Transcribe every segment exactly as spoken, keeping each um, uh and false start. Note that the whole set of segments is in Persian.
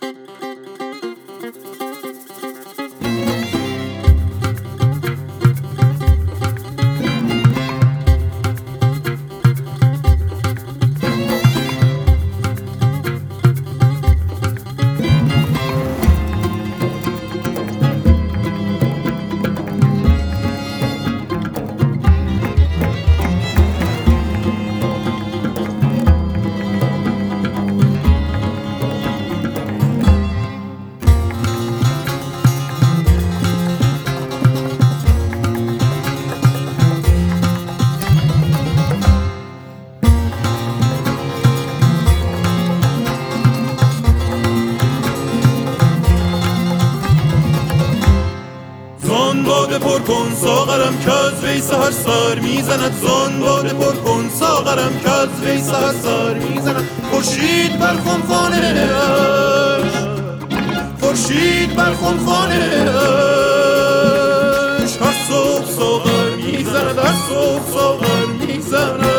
باده پر کن ساغرم که از وی سحر سر میزند. زان باده پر کن ساغرم که از وی سحر سر میزند. خورشید بر خمخانه اش، خورشید بر خمخانه اش، هر صبح ساغر میزند، هر صبح ساغر میزند.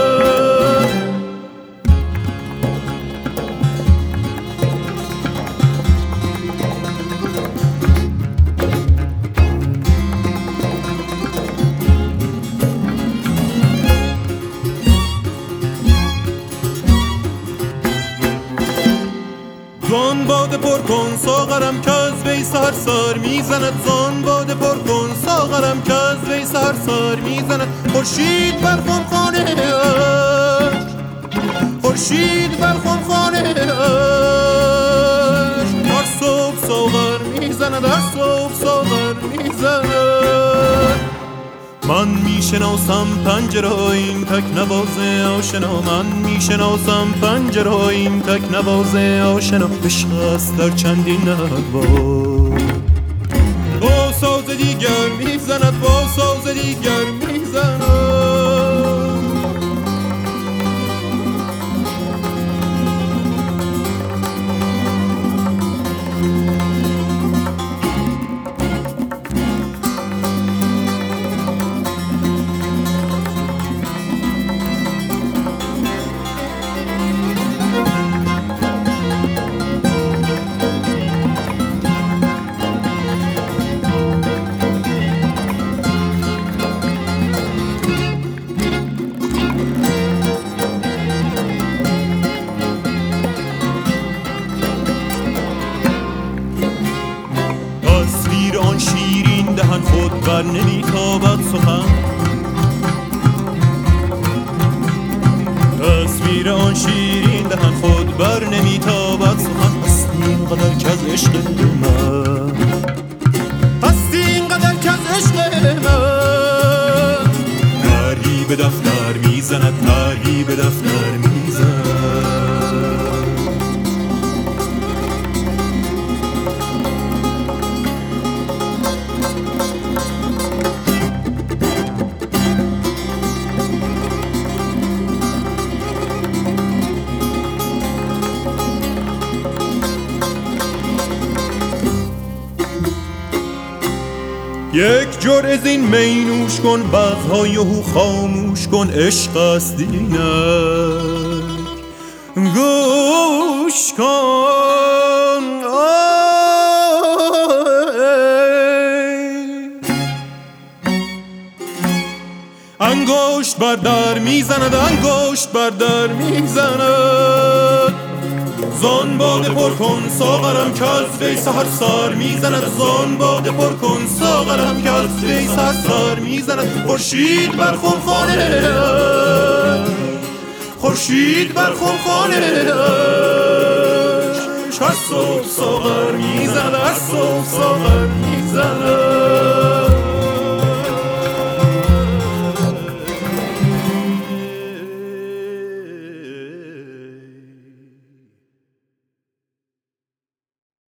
زان باده پر کن ساغرم که از وی سحر سر میزند. زان باده پر کن ساغرم که از وی سحر سر میزند. خورشید بر خمخانه اش، خورشید بر خمخانه اش، هر صبح ساغر میزند، هر صبح ساغر میزند. من میشناسم پنجره این تک نواز آشنا، من میشناسم پنجره این تک نواز آشنا. عشق است در چندین نوا، با ساز دیگر میزند، با ساز دیگر میزند. آن شیرین دهن خود بر نمیتابد سخن، تصویر آن شیرین دهن خود بر نمیتابد سخن. هستی اینقدر که از عشق من، هستی اینقدر که از عشق من. ترهی به دفتر میزند، ترهی به دفتر میزند. یک جرعه زین می نوش کن، بعضهای هو خاموش کن. عشق است اینک گوش کن. انگشت بر در میزند، انگشت بر در میزند. زان باده پر کن ساغرم که از وی سحر سر میزند. زان باده پر کن ساغرم که از وی سحر سر میزند. خورشید بر خمخانه اش، خورشید بر خمخانه اش، هر صبح ساغر میزند، هر صبح ساغر میزند.